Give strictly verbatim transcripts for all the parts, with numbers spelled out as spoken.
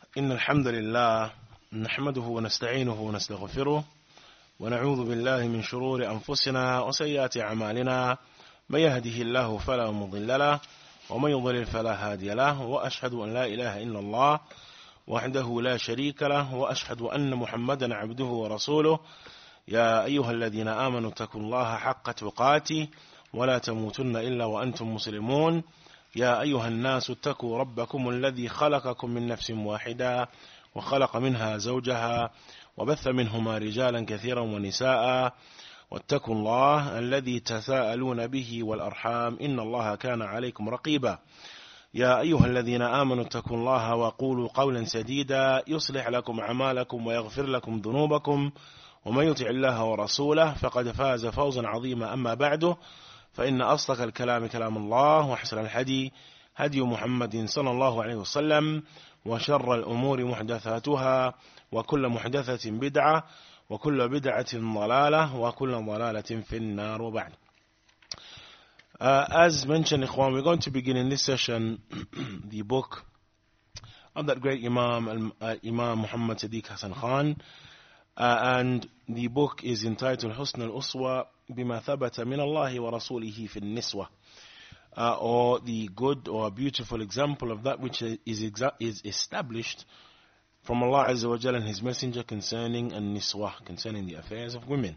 إن الحمد لله نحمده ونستعينه ونستغفره ونعوذ بالله من شرور أنفسنا وسيئات أعمالنا من يهده الله فلا مضل له ومن يضلل فلا هادي له وأشهد أن لا إله إلا الله وحده لا شريك له وأشهد أن محمدا عبده ورسوله يا أيها الذين آمنوا اتقوا الله حق تقاته ولا تموتن إلا وأنتم مسلمون يا أيها الناس اتقوا ربكم الذي خلقكم من نفس واحدة وخلق منها زوجها وبث منهما رجالا كثيرا ونساء واتقوا الله الذي تساءلون به والأرحام إن الله كان عليكم رقيبا يا أيها الذين آمنوا اتقوا الله وقولوا قولا سديدا يصلح لكم أعمالكم ويغفر لكم ذنوبكم ومن يطع الله ورسوله فقد فاز فوزا عظيما أما بعد فإن أصدق الكلام كلام الله وأحسن الهدي هدي محمد صلى الله عليه وسلم وشر الأمور محدثاتها وكل محدثة بدعة وكل بدعة ضلالة وكل ضلالة في النار وبعد. Uh, as mentioned, Ikhwan, we're going to begin in this session the book of that great Imam, uh, Imam Muhammad Sadiq Hasan Khan, uh, and the book is entitled Husn al-Uswa bima thabata min Allahi wa rasulihi fi niswa, uh, or the good or beautiful example of that which is exa- is established from Allah Azza wa Jalla and His Messenger concerning an-niswa, concerning the affairs of women.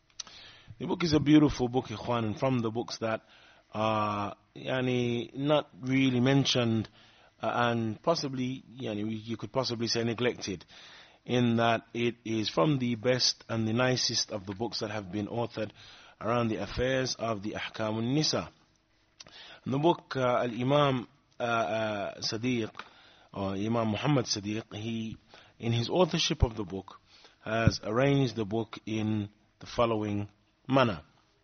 The book is a beautiful book, Ikhwan, and from the books that are yani, not really mentioned uh, and possibly yani, you could possibly say neglected, in that it is from the best and the nicest of the books that have been authored around the affairs of the Ahkam al-Nisa. The book, uh, Al-Imam uh, uh, Sadiq, or Imam Muhammad Sadiq, he, in his authorship of the book, has arranged the book in the following manner.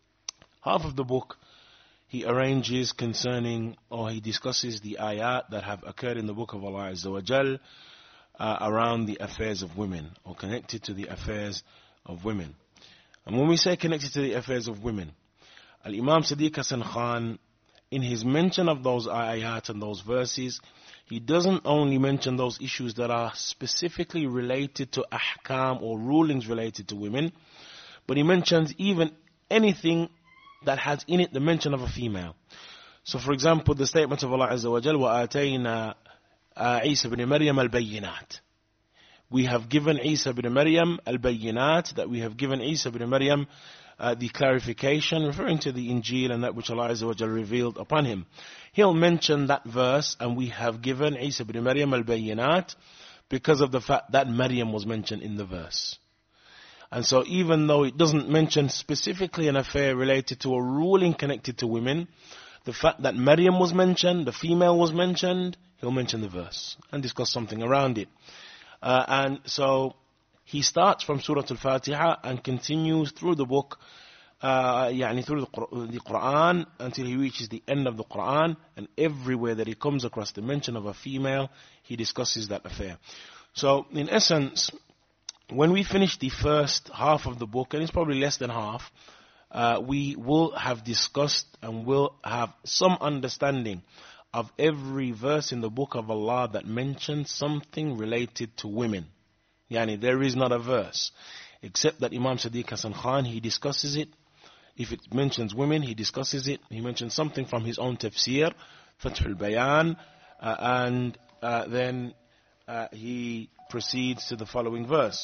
Half of the book he arranges concerning, or he discusses the ayat that have occurred in the book of Allah Azza wa Jal uh, around the affairs of women, or connected to the affairs of women. And when we say connected to the affairs of women, Al-Imam Sadiq Hasan Khan, in his mention of those ayat and those verses, he doesn't only mention those issues that are specifically related to ahkam or rulings related to women, but he mentions even anything that has in it the mention of a female. So for example, the statement of Allah Azza wa Jal, وَآتَيْنَا عِيسَى بْنِ مَرْيَمَ الْبَيِّنَاتِ. We have given Isa ibn Maryam al-Bayyinat, that we have given Isa ibn Maryam uh, the clarification, referring to the Injil and that which Allah Azza wa Jal revealed upon him. He'll mention that verse, and we have given Isa ibn Maryam al-Bayyinat, because of the fact that Maryam was mentioned in the verse. And so even though it doesn't mention specifically an affair related to a ruling connected to women, the fact that Maryam was mentioned, the female was mentioned, he'll mention the verse and discuss something around it. Uh, and so he starts from Surah Al-Fatiha and continues through the book, uh, yani through the, the Quran, until he reaches the end of the Quran, and everywhere that he comes across the mention of a female, he discusses that affair. So in essence, when we finish the first half of the book, and it's probably less than half, uh, we will have discussed and will have some understanding of every verse in the book of Allah that mentions something related to women. Yani, there is not a verse, except that Imam Sadiq Hasan Khan, he discusses it. If it mentions women, he discusses it. He mentions something from his own tafsir, Fathul Bayan, uh, and uh, then uh, he proceeds to the following verse.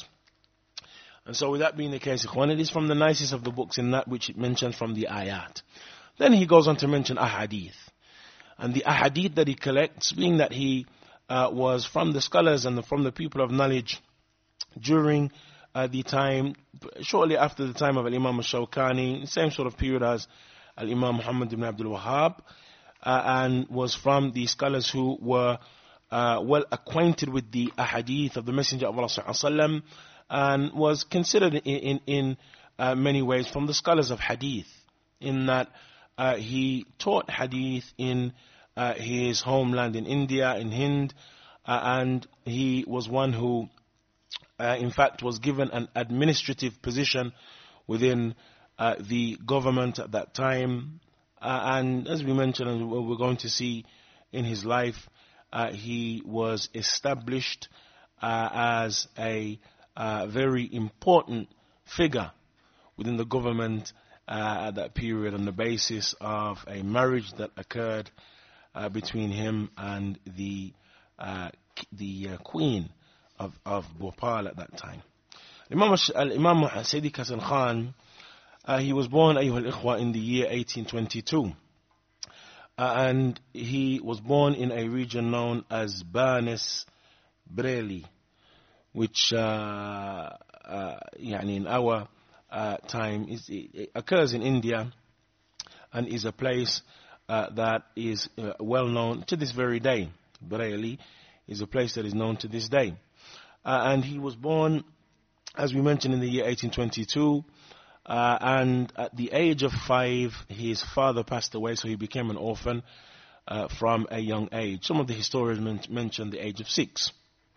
And so with that being the case, Ikhwan, it is from the nicest of the books in that which it mentions from the ayat. Then he goes on to mention ahadith. And the ahadith that he collects, being that he uh, was from the scholars and the, from the people of knowledge during uh, the time, shortly after the time of Al-Imam al-Shawkani, same sort of period as Al-Imam Muhammad ibn Abdul Wahhab, uh, and was from the scholars who were uh, well acquainted with the ahadith of the Messenger of Allah sallallahu alaihi wasallam, and was considered in, in, in uh, many ways from the scholars of hadith, in that uh, he taught hadith in uh, his homeland in India, in Hind, uh, and he was one who uh, in fact was given an administrative position within uh, the government at that time, uh, and as we mentioned, and we're going to see in his life, uh, he was established uh, as a uh, very important figure within the government uh, at that period on the basis of a marriage that occurred uh, between him and the uh, the uh, queen of, of Bhopal at that time. Imam Imam Siddiq Hasan Khan, uh, he was born, أيها الإخوة, in the year eighteen twenty-two. Uh, and he was born in a region known as Banis Breli, which uh, uh, يعني in our uh, time is, it occurs in India and is a place uh, that is uh, well known to this very day. Breli is a place that is known to this day. Uh, and he was born, as we mentioned, in the year eighteen twenty-two. Uh, and at the age of five, his father passed away, so he became an orphan uh, from a young age. Some of the historians men- mention the age of six.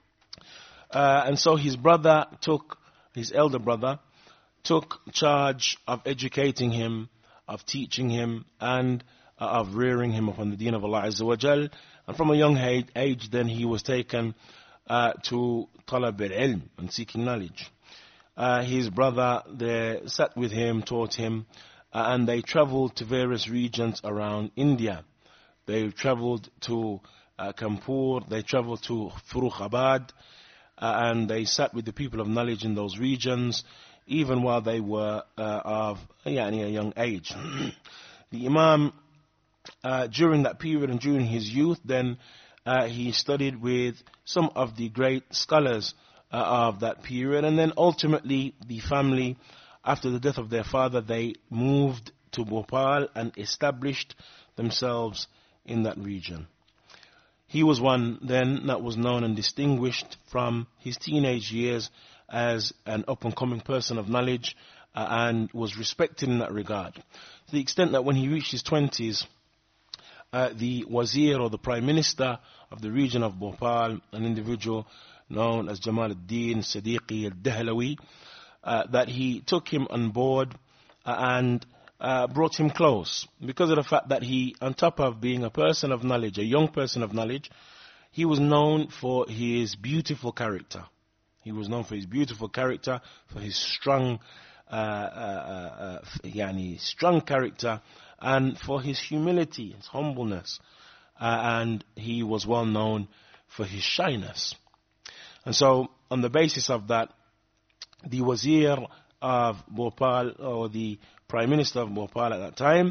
Uh, and so his brother took, his elder brother, took charge of educating him, of teaching him, and uh, of rearing him upon the deen of Allah Azza wa Jal. And from a young age, then he was taken uh, to talab al-ilm, and seeking knowledge. Uh, his brother there sat with him, taught him, uh, and they traveled to various regions around India. They traveled to uh, Kanpur, they traveled to Farrukhabad, uh, and they sat with the people of knowledge in those regions, even while they were uh, of yani, a young age. The Imam, uh, during that period and during his youth, then uh, he studied with some of the great scholars Uh, of that period, and then ultimately the family, after the death of their father, they moved to Bhopal and established themselves in that region. He was one then that was known and distinguished from his teenage years as an up-and-coming person of knowledge uh, and was respected in that regard, to the extent that when he reached his twenties, uh, the wazir or the prime minister of the region of Bhopal, an individual known as Jamal ad-Din Siddiqi al-Dahlawi, uh, that he took him on board uh, and uh, brought him close, because of the fact that he, on top of being a person of knowledge, a young person of knowledge, he was known for his beautiful character. He was known for his beautiful character, for his strong, uh, uh, uh, yani strong character, and for his humility, his humbleness, uh, and he was well known for his shyness. And so, on the basis of that, the wazir of Bhopal, or the prime minister of Bhopal at that time,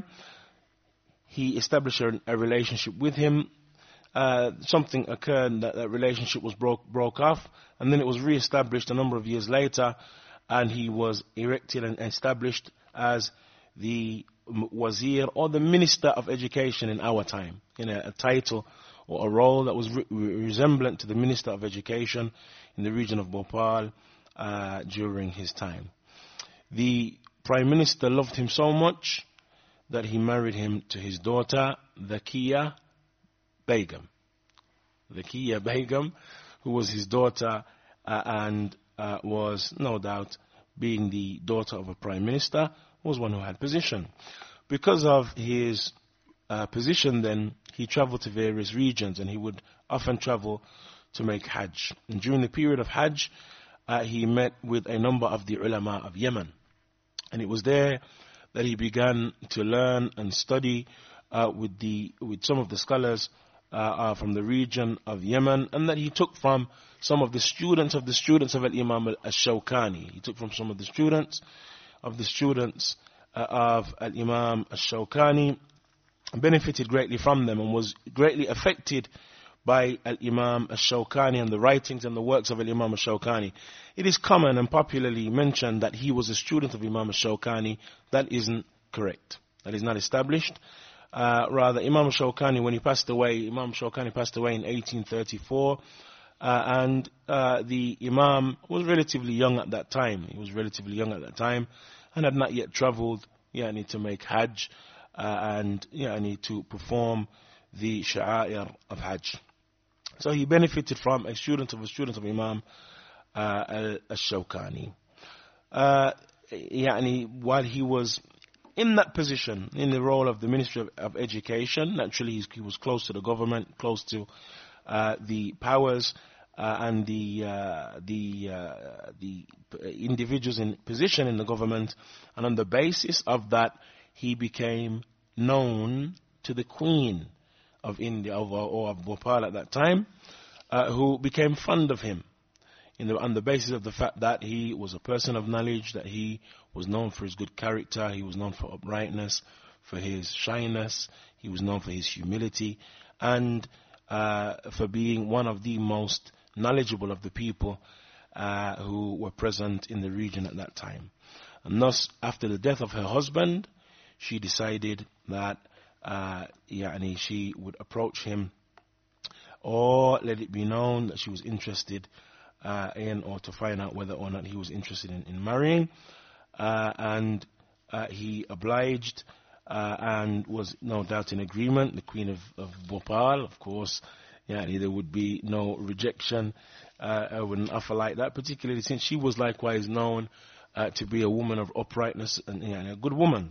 he established a, a relationship with him. Uh, something occurred that that relationship was broke broke off, and then it was re-established a number of years later, and he was erected and established as the wazir, or the minister of education in our time, in a, a title or a role that was re- resemblant to the Minister of Education in the region of Bhopal uh, during his time. The Prime Minister loved him so much that he married him to his daughter, Dhakiya Begum. Dhakiya Begum, who was his daughter uh, and uh, was, no doubt, being the daughter of a Prime Minister, was one who had position. Because of his uh, position then, he traveled to various regions, and he would often travel to make Hajj. And during the period of Hajj, uh, he met with a number of the ulama of Yemen. And it was there that he began to learn and study uh, with the with some of the scholars uh, uh, from the region of Yemen, and that he took from some of the students of the students of Al-Imam Al-Shawkani. He took from some of the students of the students uh, of Al-Imam Al-Shawkani, benefited greatly from them, and was greatly affected by Al-Imam Al-Shawkani and the writings and the works of Al-Imam Al-Shawkani. It is common and popularly mentioned that he was a student of Imam Al-Shawkani. That isn't correct. That is not established. Uh, rather, Imam Al-Shawkani, when he passed away, Imam Al-Shawkani passed away in eighteen thirty-four, uh, and uh, the Imam was relatively young at that time. He was relatively young at that time and had not yet traveled yani, to make Hajj, Uh, and yani, to perform the sha'air of Hajj. So he benefited from a student of a student of Imam uh, al-Shawkani. Uh, yani, while he was in that position, in the role of the Ministry of, of Education, naturally he was close to the government, close to uh, the powers, uh, and the uh, the uh, the individuals in position in the government, and on the basis of that, he became known to the Queen of India, or of Bhopal at that time, uh, who became fond of him in the, on the basis of the fact that he was a person of knowledge, that he was known for his good character, he was known for uprightness, for his shyness, he was known for his humility, and uh, for being one of the most knowledgeable of the people uh, who were present in the region at that time. And thus, after the death of her husband, she decided that uh, yani she would approach him, or let it be known that she was interested uh, in, or to find out whether or not he was interested in, in marrying. Uh, and uh, he obliged uh, and was no doubt in agreement. The Queen of, of Bhopal, of course, yani there would be no rejection uh, with an offer like that, particularly since she was likewise known uh, to be a woman of uprightness and yani a good woman.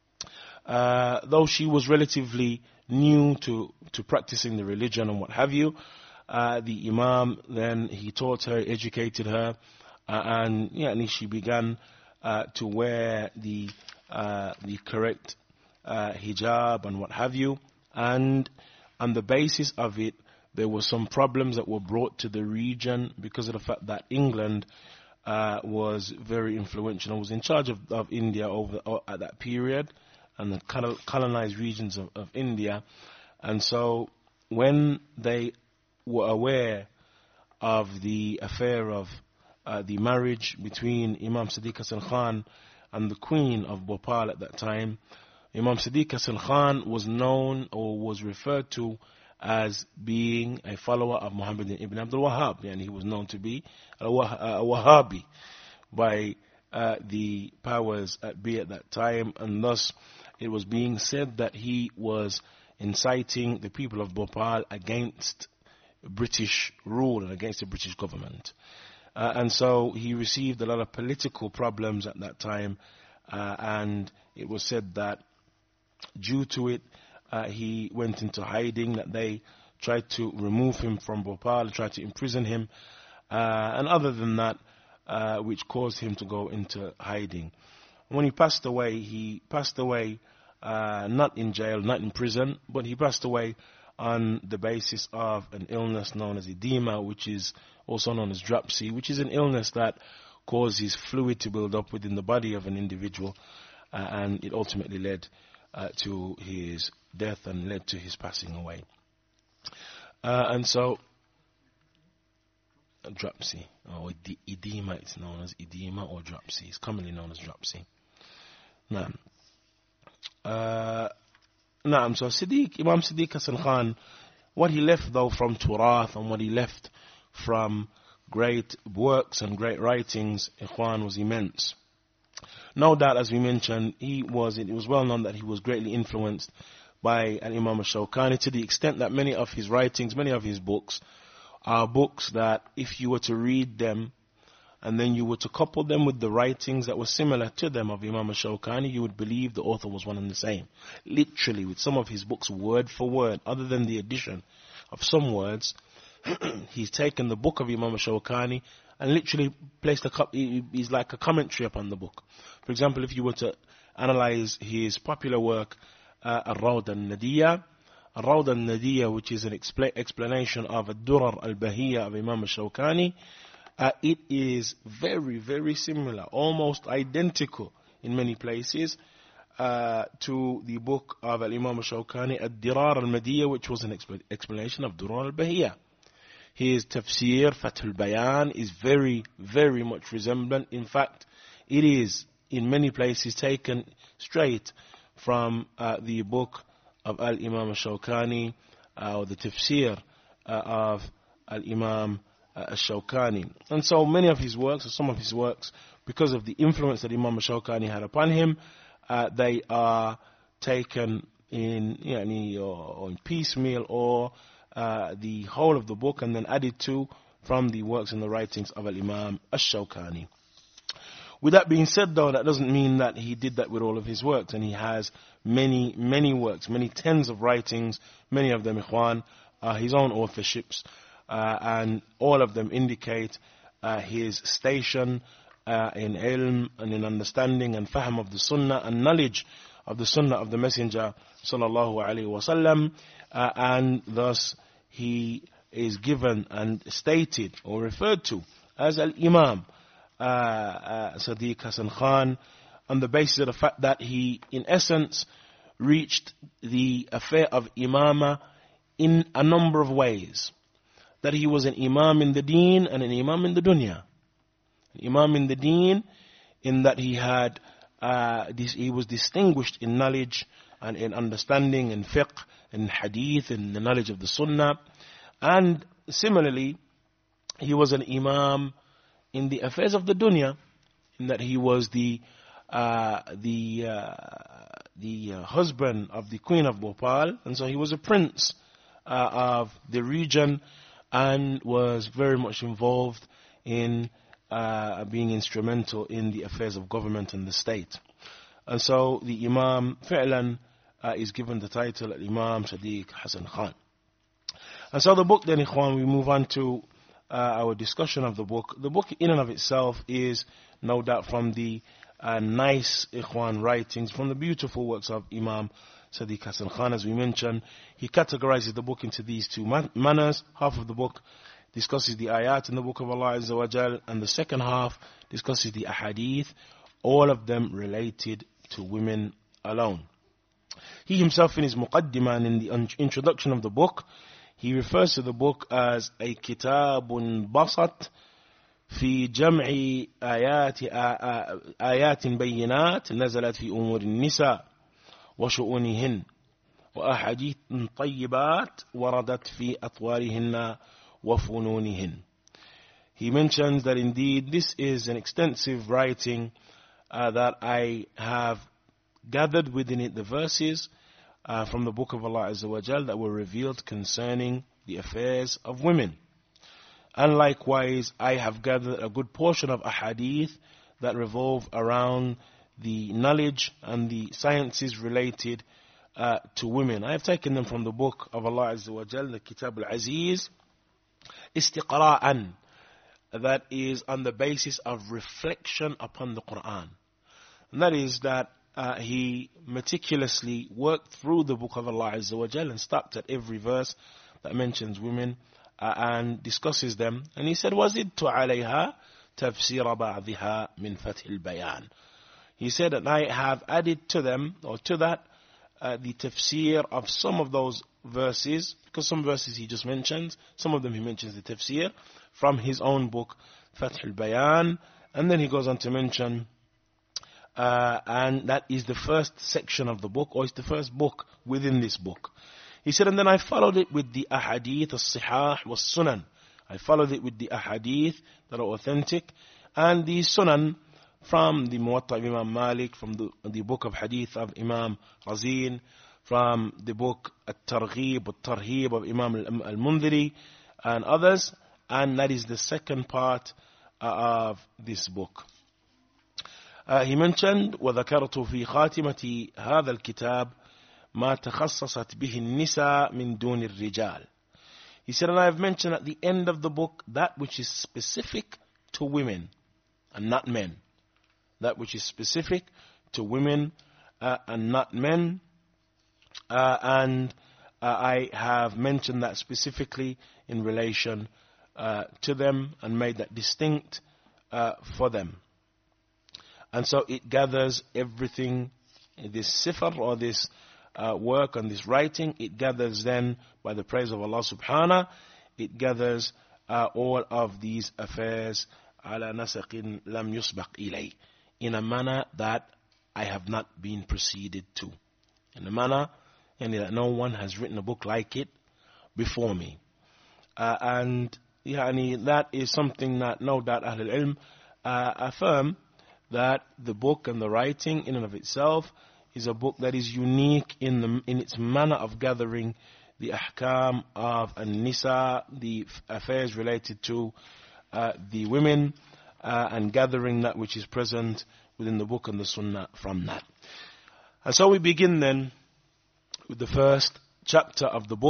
Uh, though she was relatively new to, to practicing the religion and what have you, uh, the Imam then, he taught her, educated her, uh, and yeah, and she began uh, to wear the uh, the correct uh, hijab and what have you. And on the basis of it, there were some problems that were brought to the region because of the fact that England uh, was very influential and was in charge of, of India over uh, at that period, and the colonized regions of, of India. And so when they were aware of the affair of uh, the marriage between Imam Sadiq Hasan Khan and the Queen of Bhopal at that time, Imam Sadiq Hasan Khan was known, or was referred to, as being a follower of Muhammad ibn Abdul Wahhab, and he was known to be a, Wah- a Wahhabi by uh, the powers at be at that time, and thus it was being said that he was inciting the people of Bhopal against British rule and against the British government. Uh, and so he received a lot of political problems at that time, uh, and it was said that due to it, uh, he went into hiding, that they tried to remove him from Bhopal, tried to imprison him, uh, and other than that, uh, which caused him to go into hiding. When he passed away, he passed away uh, not in jail, not in prison, but he passed away on the basis of an illness known as edema, which is also known as dropsy, which is an illness that causes fluid to build up within the body of an individual, uh, and it ultimately led uh, to his death and led to his passing away. Uh, and so, dropsy, or edema, it's known as edema or dropsy. It's commonly known as dropsy. Now, uh, now, so Siddiq, Imam Siddiq Hasan Khan, what he left though from Turath and what he left from great works and great writings, Ikhwan, was immense. No doubt, as we mentioned, he was, it was well known that he was greatly influenced by Al-Imam al-Shawkani, to the extent that many of his writings, many of his books, are books that if you were to read them and then you were to couple them with the writings that were similar to them of Imam al-Shawkani, you would believe the author was one and the same. Literally, with some of his books, word for word, other than the addition of some words, he's taken the book of Imam al-Shawkani and literally placed a, he's like a commentary upon the book. For example, if you were to analyze his popular work, uh, Al-Rawd al-Nadiyya, Al-Rawd al-Nadiyya, which is an expla- explanation of Ad-Durar al-Bahiyya of Imam al-Shawkani, uh, it is very, very similar, almost identical in many places, uh, to the book of Imam al-Shawkani, Ad-Dirar al-Madiyya, which was an expl- explanation of Durar al-Bahiyya. His tafsir, Fath al-Bayan, is very, very much resemblant. In fact, it is in many places taken straight from uh, the book of Al-Imam al-Shawkani, uh, or the tafsir uh, of Al-Imam uh, al-Shawkani. And so many of his works, or some of his works, because of the influence that Imam al-Shawkani had upon him, uh, they are taken in, you know, or, or in piecemeal, or Uh, the whole of the book, and then added to from the works and the writings of Al-Imam Ash-Shawkani. With that being said though, that doesn't mean that he did that with all of his works, and he has many, many works, many tens of writings, many of them, Ikhwan, are his own authorships, uh, and all of them indicate uh, his station uh, in ilm and in understanding and fahm of the sunnah and knowledge of the sunnah of the Messenger sallallahu alaihi wasallam, uh, and thus he is given and stated or referred to as Al-Imam uh, uh, Sadiq Hasan Khan, on the basis of the fact that he in essence reached the affair of imama in a number of ways. That he was an imam in the deen and an imam in the dunya. An imam in the deen in that he had uh, this, he was distinguished in knowledge and in understanding and fiqh and hadith and the knowledge of the sunnah. And similarly, he was an imam in the affairs of the dunya, in that he was the uh, the uh, the uh, husband of the Queen of Bhopal, and so he was a prince uh, of the region and was very much involved in uh, being instrumental in the affairs of government and the state. And so the Imam fi'lan uh, is given the title Imam Sadiq Hasan Khan. And so the book then, Ikhwan, we move on to uh, our discussion of the book. The book in and of itself is no doubt from the uh, nice, Ikhwan, writings, from the beautiful works of Imam Sadiq Hasan Khan. As we mentioned, he categorizes the book into these two man- manners. Half of the book discusses the ayat in the book of Allah Azza wa Jal, and the second half discusses the ahadith, all of them related to women alone. He himself in his muqaddimah and in the un- introduction of the book, he refers to the book as a kitabun basat في جمع آيات آيات بينات نزلت في أمور النساء وشؤونهن وأحاديث طيبات وردت في أطوارهن وفنونهن. He mentions that indeed this is an extensive writing uh, that I have gathered within it the verses uh, from the book of Allah Azza wa Jal that were revealed concerning the affairs of women. And likewise, I have gathered a good portion of ahadith that revolve around the knowledge and the sciences related uh, to women. I have taken them from the book of Allah Azza wa Jal, the Kitab al-Aziz, istiqra'an, that is on the basis of reflection upon the Quran. And that is that uh, he meticulously worked through the book of Allah Azza wa Jal and stopped at every verse that mentions women uh, and discusses them. And he said, وَزِدْتُ عَلَيْهَا تَفْسِيرَ بَعْضِهَا مِنْ فَتْحِ الْبَيَانِ. He said that I have added to them, or to that, uh, the tafsir of some of those verses, because some verses he just mentions, some of them he mentions the tafsir from his own book, Fath al-Bayan, and then he goes on to mention, uh, and that is the first section of the book, or it's the first book within this book. He said, and then I followed it with the ahadith, al-sihah, was-sunan. I followed it with the ahadith that are authentic, and the sunan from the Muwatta of Imam Malik, from the, the book of hadith of Imam Razin, from the book At-Targhib, At-Tarhib of Imam Al-Mundhiri, and others, and that is the second part uh, of this book. Uh, he mentioned, وَذَكَرْتُ فِي خَاتِمَةِ هَذَا الْكِتَابِ مَا تَخَصَّصَتْ بِهِ النِّسَاء مِنْ دُونِ الرِّجَالِ. He said, and I have mentioned at the end of the book that which is specific to women and not men. That which is specific to women uh, and not men. Uh, and uh, I have mentioned that specifically in relation uh, to them and made that distinct uh, for them. And so it gathers everything, this sifr or this uh, work and this writing, it gathers then by the praise of Allah subhanahu, it gathers uh, all of these affairs ala nasaqin lam yusbaq ilay, in a manner that I have not been preceded to. In a manner and that no one has written a book like it before me. Uh, and yani, that is something that no doubt Ahlul Ilm uh, affirm that the book and the writing in and of itself is a book that is unique in the in its manner of gathering the ahkam of an-nisa, the affairs related to uh, the women, uh, and gathering that which is present within the book and the sunnah from that. And so we begin then with the first chapter of the book,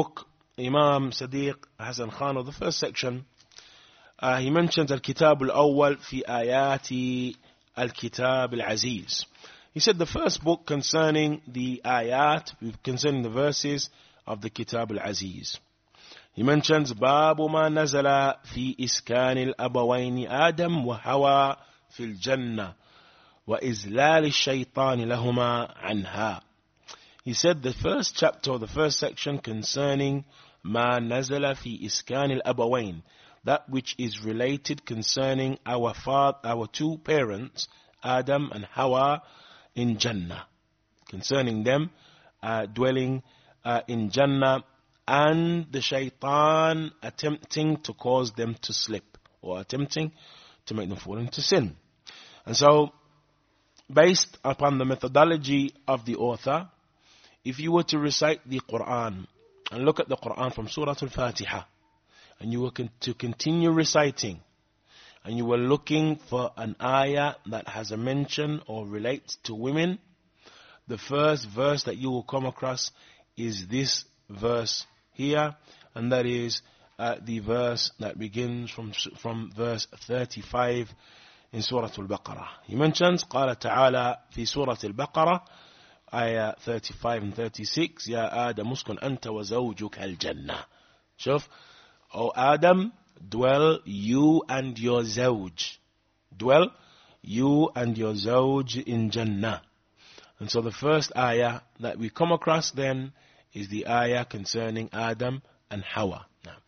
Imam Sadiq Hassan Khan of the first section, uh, he mentions Al-Kitab Al-Awwal fi Ayati Al-Kitab Al-Aziz. He said the first book concerning the ayat, concerning the verses of the Kitab Al-Aziz. He mentions Babu ma nazala fi iskan al-abawayn Adam wa Hawa fil Jannah wa izlal al-shaytan lahuma anha. He said the first chapter, or the first section concerning ma nazala fi iskan al-abawayn, that which is related concerning our father, our two parents, Adam and Hawa, in Jannah, concerning them uh, dwelling uh, in Jannah, and the shaitan attempting to cause them to slip, or attempting to make them fall into sin. And so, based upon the methodology of the author, if you were to recite the Quran and look at the Quran from Surah Al-Fatiha, and you were con- to continue reciting, and you were looking for an ayah that has a mention or relates to women, the first verse that you will come across is this verse here, and that is uh, the verse that begins from from verse thirty-five in Surah Al-Baqarah. He mentions قال تعالى في سورة البقرة ayah thirty-five and thirty-six يا آدم اسكن أنت وزوجك الجنة. شوف, O Adam, dwell you and your zawj. Dwell you and your zawj in Jannah. And so the first ayah that we come across then is the ayah concerning Adam and Hawa.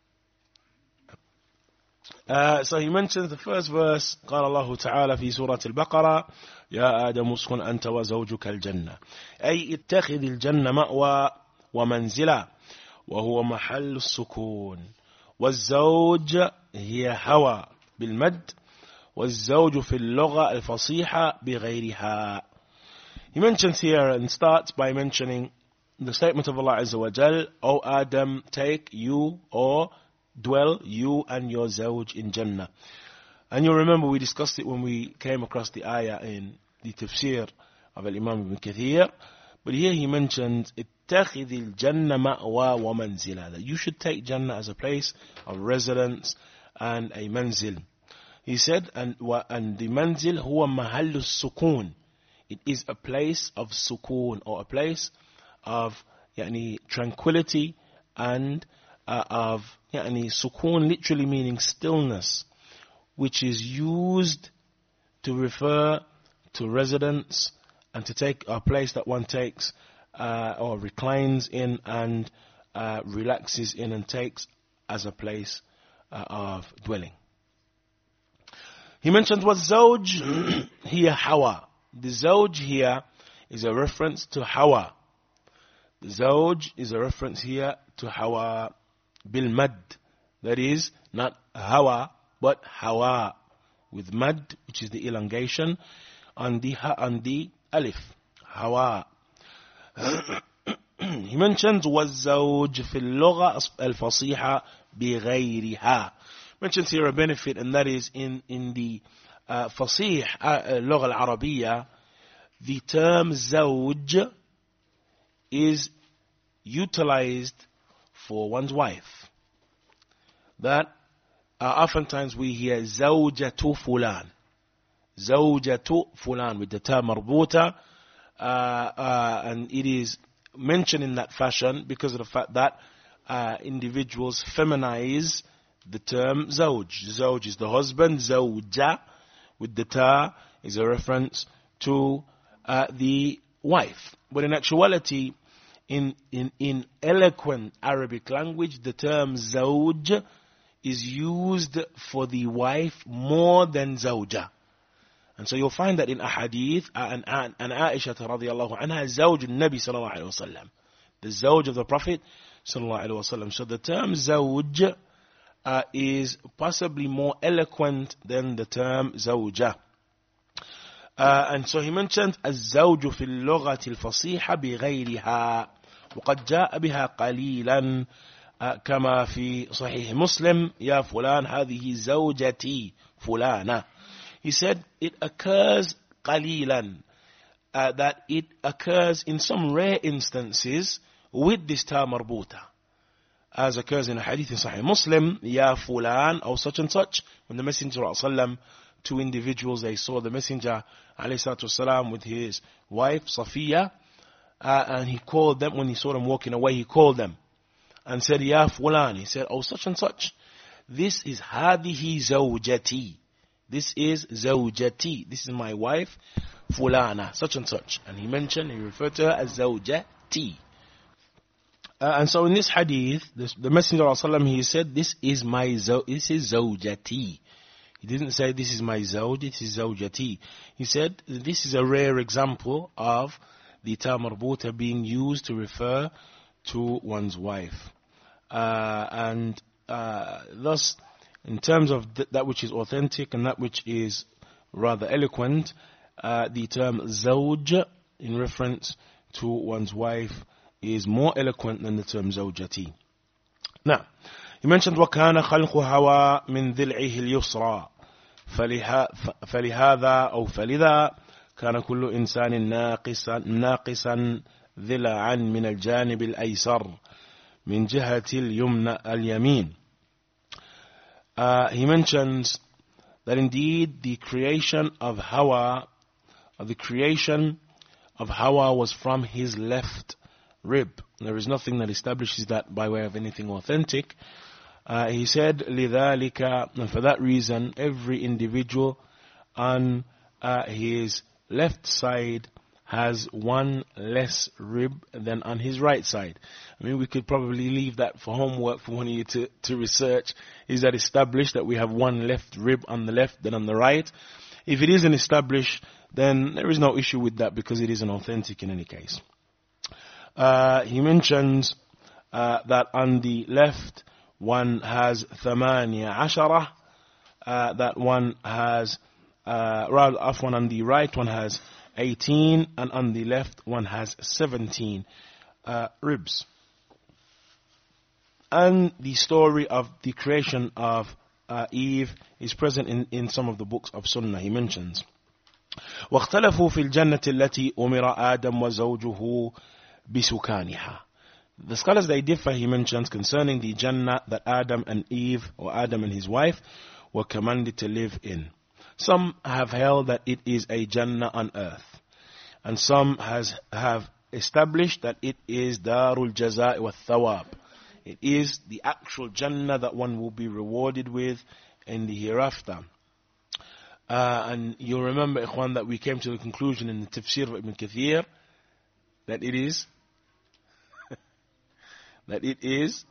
Uh, so he mentions the first verse, قال الله تعالى في سورة البقرة يا آدم اسكن أنت وزوجك الجنة أي اتخذ الجنة مأوى ومنزلا وهو محل السكون. والزوج هي هوى بالمد والزوج في اللغة الفصيحة بغيرها. He mentions here and starts by mentioning the statement of Allah Azza wa Jal, O Adam, take you or dwell you and your zawj in Jannah. And you remember we discussed it when we came across the ayah in the tafsir of Imam Ibn Kathir. But here he mentions اتخذ الجنة مأوى ومنزلا, that you should take Jannah as a place of residence and a manzil. He said, and, and the manzil huwa mahallu sukun. It is a place of sukun, or a place of yani, tranquility and uh, of yani, sukun literally meaning stillness, which is used to refer to residence and to take a place that one takes uh, or reclines in and uh, relaxes in and takes as a place uh, of dwelling. He mentioned what zawj here Hawa. The zawj here is a reference to Hawa. The zawj is a reference here to Hawa bil mad. That is not Hawa but Hawa with mad, which is the elongation on the ha on the alif. Hawa. He mentions والزوج في اللغة الفصيحة بغيرها. Mentions here a benefit, and that is in in the uh, fasih uh, اللغة العربية, the term زوج is utilized for one's wife. That uh, oftentimes we hear زوجة فلان, زوجة فلان with the term مربوطة, uh, uh, and it is mentioned in that fashion because of the fact that uh, individuals feminize the term zawj. Zawj is the husband, zawja with the ta is a reference to uh, the wife. But in actuality, in, in, in eloquent Arabic language, the term zawj is used for the wife more than zawja. And so you'll find that in ahadith, and an Aisha radiyallahu anha, zawj al-Nabi sallallahu alayhi wa sallam, the zawj of the Prophet sallallahu alayhi wa sallam. So the term zawj uh, is possibly more eloquent than the term zawja. Uh, and so he mentioned الزوج في اللغة الفصيحة بغيرها وقد جاء بها قليلا كما في صحيح مسلم يا فلان هذه زوجتي فلانة. He said it occurs قليلا, uh, that it occurs in some rare instances with this ta marbuta. as occurs in a hadith in Sahih Muslim, Ya Fulan, or such and such, when the Messenger of Allah, two individuals, they saw the Messenger والسلام, with his wife Safiya, uh, and he called them. When he saw them walking away, he called them and said, Ya Fulan, he said, oh such and such, this is hadihi zawjati, this is zawjati, this is my wife Fulana, such and such. And he mentioned, he referred to her as zawjati. Uh, and so in this hadith, this, the Messenger of Allah, he said, this is my zaw, this is zawjati. He didn't say this is my zawj, this is zawjati. He said this is a rare example of the ta marbuta being used to refer to one's wife. Uh, and uh, thus, in terms of th- that which is authentic and that which is rather eloquent, uh, the term zawj in reference to one's wife is more eloquent than the term zawjati. Now, he mentioned وَكَانَ خَلْقُ هَوَى مِنْ ذِلْعِهِ الْيُسْرَى فلهذا أو فلذا كان كل إنسان ناقصا ناقصا ذلعا من الجانب الأيسر من جهة اليمنى اليمين. Uh, he mentions that indeed the creation of Hawa, or the creation of Hawa was from his left rib. There is nothing that establishes that by way of anything authentic. Uh, he said, لِذَلِكَ, and for that reason, every individual on uh, his left side has one less rib than on his right side. I mean, we could probably leave that for homework for one of you to, to research. Is that established that we have one left rib on the left than on the right? If it isn't established, then there is no issue with that because it isn't authentic in any case. Uh, he mentions uh, that on the left, one has ثمانية عشرة, uh, that one has, uh, rather, afwan, on the right one has eighteen, and on the left one has seventeen uh, ribs. And the story of the creation of uh, Eve is present in, in some of the books of Sunnah. He mentions, واختلفوا في الجنة التي أمر آدم وزوجه بسكانها. The scholars, they differ, he mentions, concerning the Jannah that Adam and Eve, or Adam and his wife, were commanded to live in. Some have held that it is a Jannah on earth, and some has have established that it is Darul Jaza' wa Thawab. It is the actual Jannah that one will be rewarded with in the hereafter. Uh, and you'll remember, Ikhwan, that we came to the conclusion in the Tafsir of Ibn Kathir that it is that it is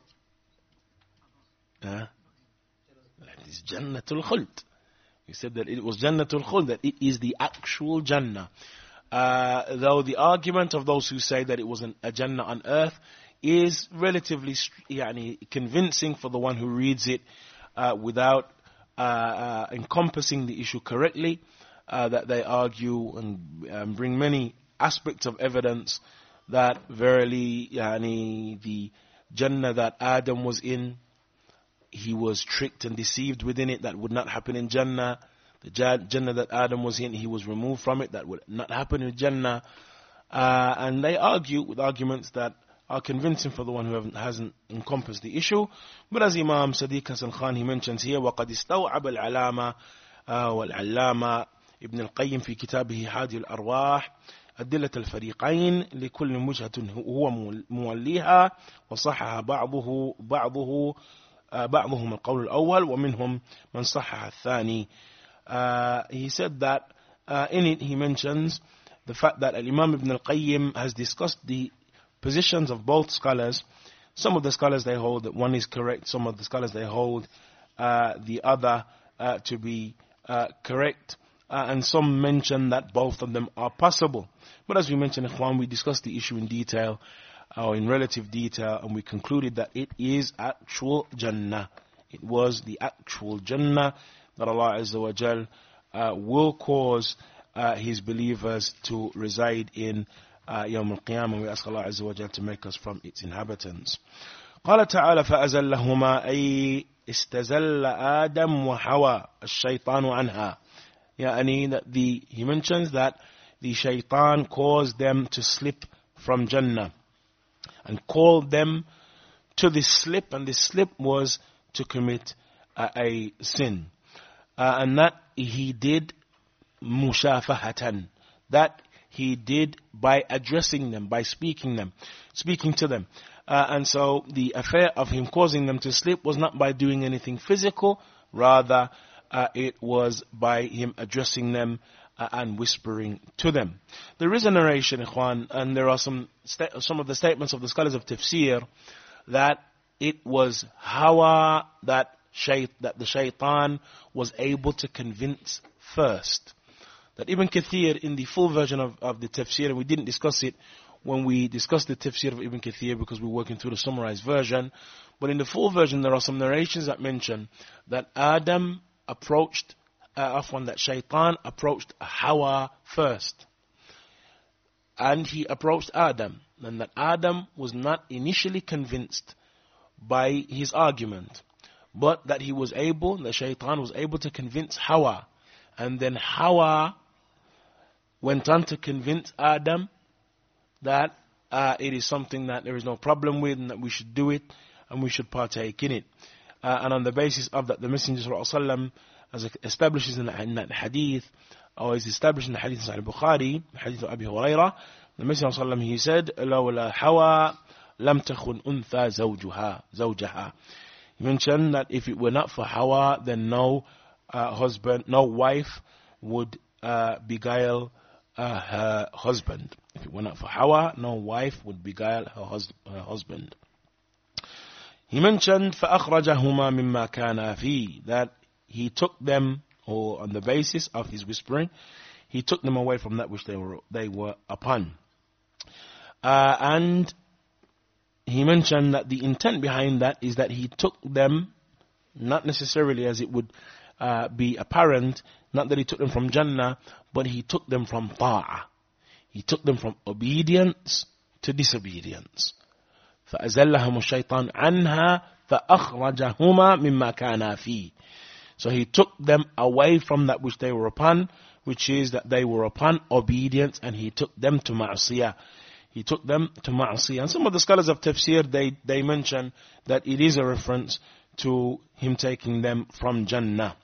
uh, that is Jannatul Khuld. We said that it was Jannatul Khuld, that it is the actual Jannah. Uh, though the argument of those who say that it was an, a Jannah on earth is relatively yani, convincing for the one who reads it uh, without uh, uh, encompassing the issue correctly, uh, that they argue and um, bring many aspects of evidence that verily yani, the Jannah that Adam was in, he was tricked and deceived within it. That would not happen in Jannah. The Jannah that Adam was in, he was removed from it. That would not happen in Jannah. Uh, and they argue with arguments that are convincing for the one who haven't, hasn't encompassed the issue. But as Imam Sadiq Hasan Khan, he mentions here, وَقَدْ اسْتَوْعَبَ الْعَلَامَةِ وَالْعَلَّامَةِ ابن القيم في كتابه هادي الأرواح أدلة الفريقين لكل وجهة هو موليها وصحح بعضه بعضه بعضهم القول الأول ومنهم من صحح الثاني. Uh, he said that uh, in it he mentions the fact that Imam Ibn al-Qayyim has discussed the positions of both scholars. Some of the scholars, they hold that one is correct. Some of the scholars, they hold uh, the other uh, to be uh, correct. Uh, and some mention that both of them are possible. But as we mentioned, Ikhwan, we discussed the issue in detail, or in relative detail, and we concluded that it is actual Jannah. It was the actual Jannah that Allah Azza wa Jal uh, will cause uh, His believers to reside in uh, Yawm al-Qiyamah. We ask Allah Azza wa Jal to make us from its inhabitants. قال تعالى فأزلهما أي استزل آدم وحواء الشيطان عنها. يعني that the he mentions that the shaitan caused them to slip from Jannah and called them to this slip, and this slip was to commit uh, a sin. Uh, and that he did mushafahatan. That he did by addressing them, by speaking them, speaking to them. Uh, and so the affair of him causing them to slip was not by doing anything physical, rather uh, it was by him addressing them uh, and whispering to them. There is a narration, ikhwan, and there are some sta- some of the statements of the scholars of tafsir that it was Hawa that shait- that the shaitan was able to convince first. That Ibn Kathir, in the full version of, of the tafsir, and we didn't discuss it when we discussed the tafsir of Ibn Kathir because we were working through the summarized version, but in the full version there are some narrations that mention that Adam approached, uh, afwan, that shaitan approached Hawa first. And he approached Adam, and that Adam was not initially convinced by his argument, but that he was able, the shaitan was able to convince Hawa, and then Hawa went on to convince Adam that uh, it is something that there is no problem with and that we should do it and we should partake in it. Uh, and on the basis of that, the Messenger ﷺ, as it establishes in, in that hadith, or is established in the hadith of Sahih Bukhari, hadith of Abi Hurairah, the Messenger ﷺ, he said, لَوْلَا حَوَى لَمْ تَخُنْ أُنْثَى زَوْجُهَا زَوْجَهَا. He mentioned that if it were not for Hawa, then no uh, husband, no wife would uh, beguile Uh, her husband. If it were not for Hawa, no wife would beguile her, hus- her husband. He mentioned فَأَخْرَجَهُمَا مِمَّا كَانَا فِي, that he took them, or on the basis of his whispering, he took them away from that which they were they were upon. Uh, and he mentioned that the intent behind that is that he took them, not necessarily as it would uh, be apparent, not that he took them from Jannah, but he took them from ta'ah. He took them from obedience to disobedience. فَأَزَلَّهُمُ الشَّيْطَانُ عَنْهَا فَأَخْرَجَهُمَا مِمَّا كَانَا فِيهِ. So he took them away from that which they were upon, which is that they were upon obedience, and he took them to ma'asiyah. He took them to ma'asiyah. And some of the scholars of tafsir, they, they mention that it is a reference to him taking them from Jannah.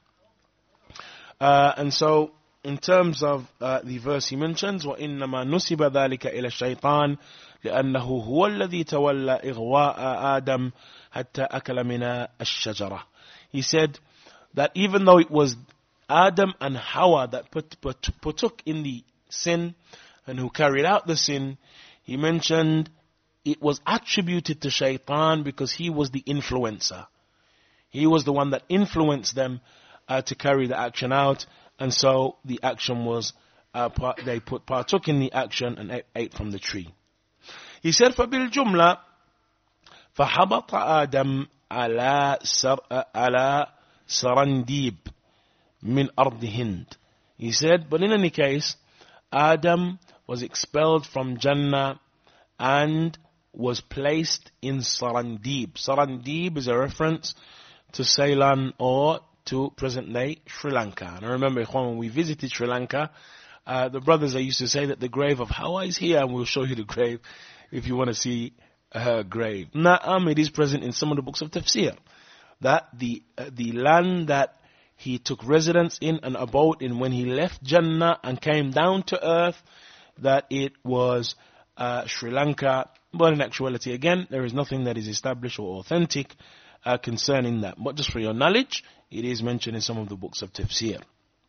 Uh, and so, in terms of uh, the verse he mentions, وَإِنَّمَا نُسِبَ ذَلِكَ إِلَى الشَّيْطَانِ لِأَنَّهُ هُوَ الَّذِي تَوَلَّى إِغْوَاءَ آدَمَ حَتَّى أَكَلَ مِنَ الشَّجَرَةِ. He said that even though it was Adam and Hawa that put, put, partook in the sin and who carried out the sin, he mentioned it was attributed to shaitan because he was the influencer. He was the one that influenced them uh, to carry the action out. And so the action was, uh, part, they put, partook in the action and ate, ate from the tree. He said, فَبِالْجُمْلَةِ فَحَبَطَ آدَمْ عَلَى سر, على سرنديب مِنْ أَرْضِ هِنْد. He said, but in any case, Adam was expelled from Jannah and was placed in Sarandib. Sarandib is a reference to Ceylon or to present-day Sri Lanka. And I remember when we visited Sri Lanka, uh, the brothers, they used to say that the grave of Hawa is here, and we'll show you the grave if you want to see her grave. Na'am, it is present in some of the books of tafsir, that the uh, the land that he took residence in and abode in when he left Jannah and came down to earth, that it was uh, Sri Lanka. But in actuality, again, there is nothing that is established or authentic Uh, concerning that. But just for your knowledge, it is mentioned in some of the books of tafsir.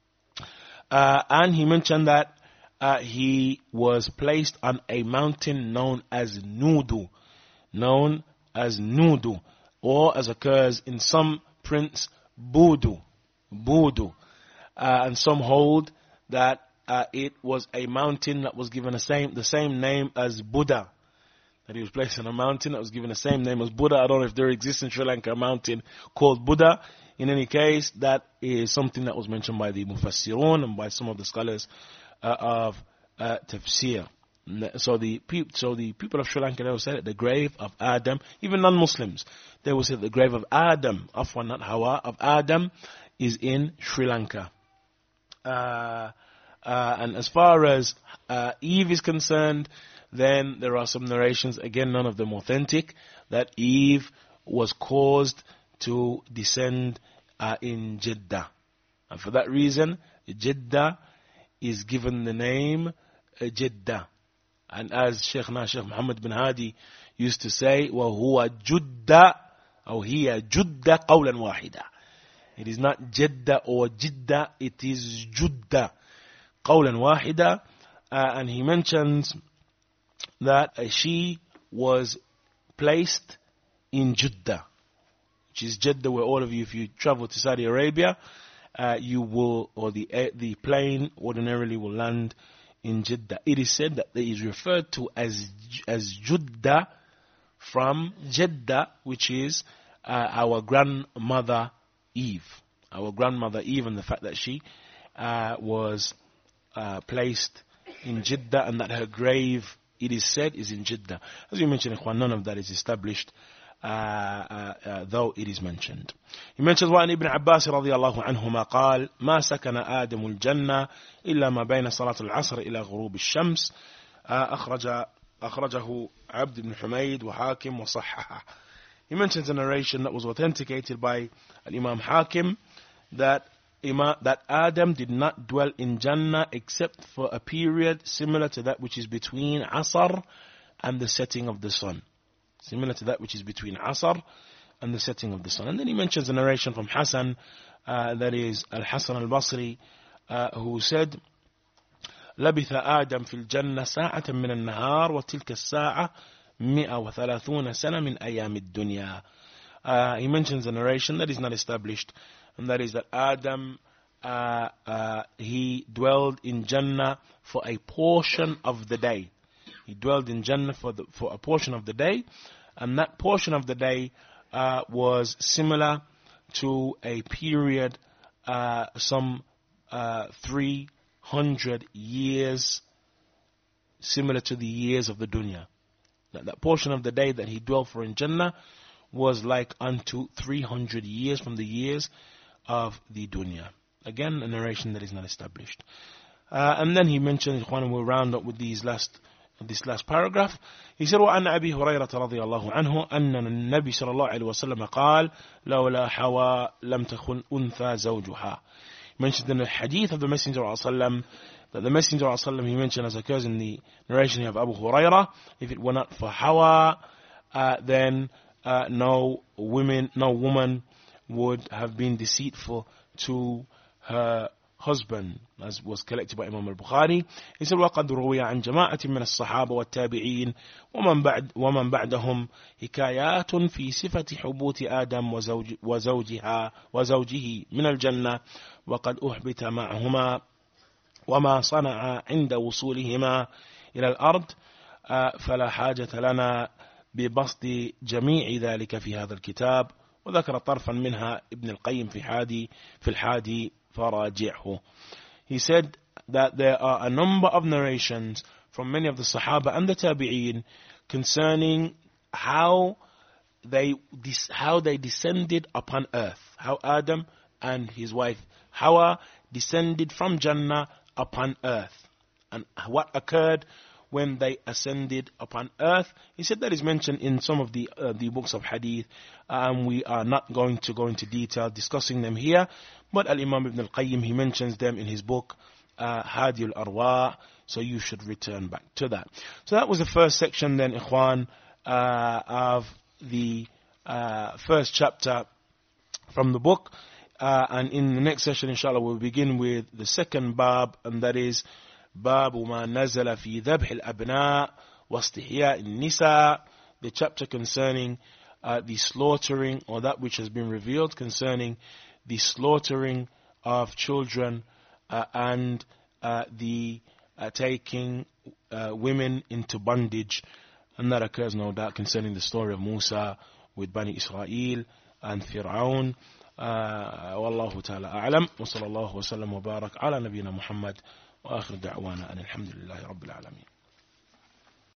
Uh, and he mentioned that uh, he was placed on a mountain known as Nudu, known as Nudu, or as occurs in some prints, Budu, Budu. Uh, and some hold that uh, it was a mountain that was given the same, the same name as Buddha. That he was placed on a mountain that was given the same name as Buddha. I don't know if there exists in Sri Lanka a mountain called Buddha. In any case, that is something that was mentioned by the Mufassirun and by some of the scholars uh, of uh, Tafsir. So the, pe- so the people of Sri Lanka, they will say that the grave of Adam, even non-Muslims, they will say that the grave of Adam, Afwan, not Hawa, of Adam is in Sri Lanka. Uh, uh, and as far as uh, Eve is concerned, then there are some narrations, again none of them authentic, that Eve was caused to descend uh, in Jeddah. And for that reason, Jeddah is given the name uh, Jeddah. And as Shaykhna Shaykh Muhammad bin Hadi used to say, وَهُوَ جُدَّ أو هي جُدَّ قَوْلًا واحدا. It is not Jeddah or Jiddah, it is Judda, قَوْلًا واحدا. Uh, and he mentions that uh, she was placed in Jeddah, which is Jeddah, where all of you, if you travel to Saudi Arabia, uh, you will, or the uh, the plane ordinarily will land in Jeddah. It is said that it is referred to as as Judda from Jeddah, which is uh, our grandmother Eve. Our grandmother Eve, and the fact that she uh, was uh, placed in Jeddah, and that her grave, it is said, is in Jeddah. As we mentioned, none of that is established, uh, uh, uh, though it is mentioned. He mentions وعن ابن عباس رضي الله عنهما قال ما سكن آدم الجنة إلا ما بين صلاة العصر إلى غروب الشمس. أخرج أخرجه عبد بن حميد وحاكم وصححه. He mentions a narration that was authenticated by Imam Hakim that Imam, that Adam did not dwell in Jannah except for a period similar to that which is between Asr and the setting of the sun. Similar to that which is between Asr and the setting of the sun. And then he mentions a narration from Hassan, uh, that is Al-Hasan al-Basri, uh, who said, لبث آدم في الجنة ساعة من النهار وتلك الساعة مئة وثلاثون سنة من أيام الدنيا. Uh, he mentions a narration that is not established, and that is that Adam, uh, uh, he dwelled in Jannah for a portion of the day. He dwelled in Jannah for, the, for a portion of the day, and that portion of the day uh, was similar to a period, uh, some uh, three hundred years, similar to the years of the dunya. That, that portion of the day that he dwelt for in Jannah was like unto three hundred years from the years of the dunya. Again, a narration that is not established. Uh, and then he mentioned, and we'll round up with these last, this last paragraph. He said, وَعَنْ أَبِي هُرَيْرَةَ رَضِيَ اللَّهُ عَنْهُ أَنَّ النَّبِي صلى الله عليه وسلم قال لولا حواء لم تكن أنثى زوجها. He mentioned in the hadith of the Messenger of Allah that the Messenger of Allah, he mentioned, as occurs in the narration of Abu Hurairah, if it were not for Hawa, uh, then uh, no women, no woman would have been deceitful to her husband, as was collected by Imam al-Bukhari. He said, وَقَدْ رُوِيَ عَنْ جَمَاعَةٍ مِنَ الصَّحَابَةِ وَالتَّابِعِينَ وَمَنْ بَعْدَ وَمَنْ بَعْدَهُمْ حكايات في صفة حبوط آدم وزوج وزوجها وزوجه من الجنة وقد أحبط معهما وما صنع عند وصولهما إلى الأرض فلا حاجة لنا ببسط جميع ذلك في هذا الكتاب. وذكر طرفا منها ابن القيم في حادي في الحادي فراجعه. He said that there are a number of narrations from many of the Sahaba and the Tabi'een concerning how they how they descended upon earth, how Adam and his wife Hawa descended from Jannah upon earth, and what occurred when they ascended upon earth. He said that is mentioned in some of the uh, the books of hadith, and we are not going to go into detail discussing them here, but Al-Imam Ibn Al-Qayyim, he mentions them in his book uh, Hadi al-Arwa, so you should return back to that. So that was the first section then, Ikhwan, uh, of the uh, first chapter from the book, uh, and in the next session, inshallah, we'll begin with the second bab, and that is باب ما نزل في ذبح الأبناء واستحياء النساء, the chapter concerning uh, the slaughtering, or that which has been revealed concerning the slaughtering of children uh, and uh, the uh, taking uh, women into bondage. And that occurs, no doubt, concerning the story of Musa with Bani Israel and Fir'aun. والله تعالى أعلم وصلى الله وسلم وبارك على نبينا محمد وآخر دعوانا أن الحمد لله رب العالمين.